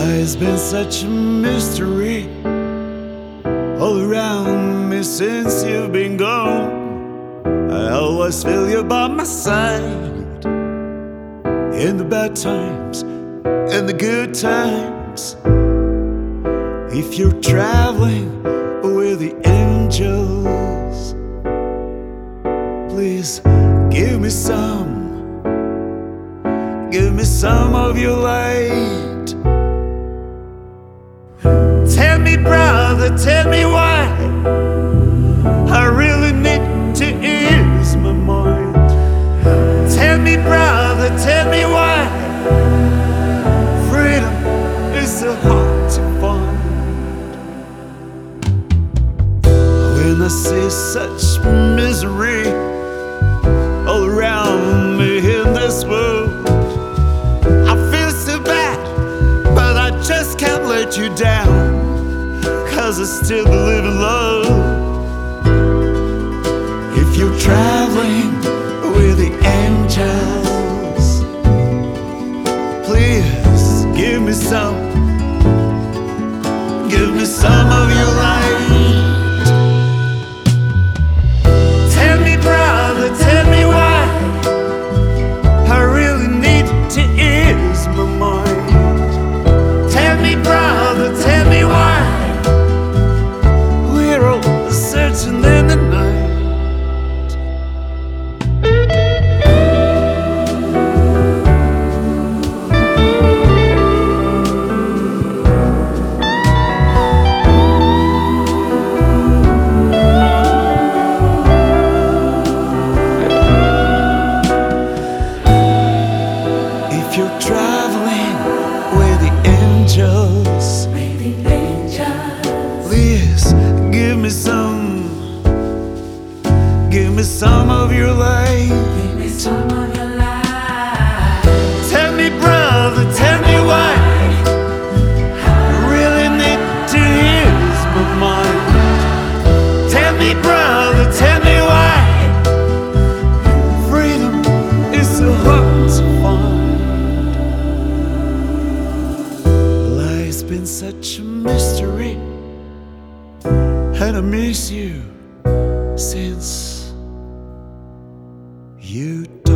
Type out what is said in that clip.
Life's been such a mystery all around me since you've been gone. I always feel you by my side, in the bad times and the good times. If you're traveling with the angels, please give me some of your light. Tell me, brother, tell me why I really need to ease my mind. Tell me, brother, tell me why freedom is so hard to find. When I see such misery all around me in this world, I feel so bad, but I just can't let you down, 'cause I still believe in love. If you're traveling with the angels, please give me some of your light. Tell me, brother, tell me why I really need to ease my mind. Tell me, brother, tell me why we're all searching in the night. If you're traveling with the angels, please give me some of your light. Tell me, brother, tell me why I really need to ease my mind. Tell me, brother, tell me why freedom is so hard to find. Life's been such a mystery, and I miss you since you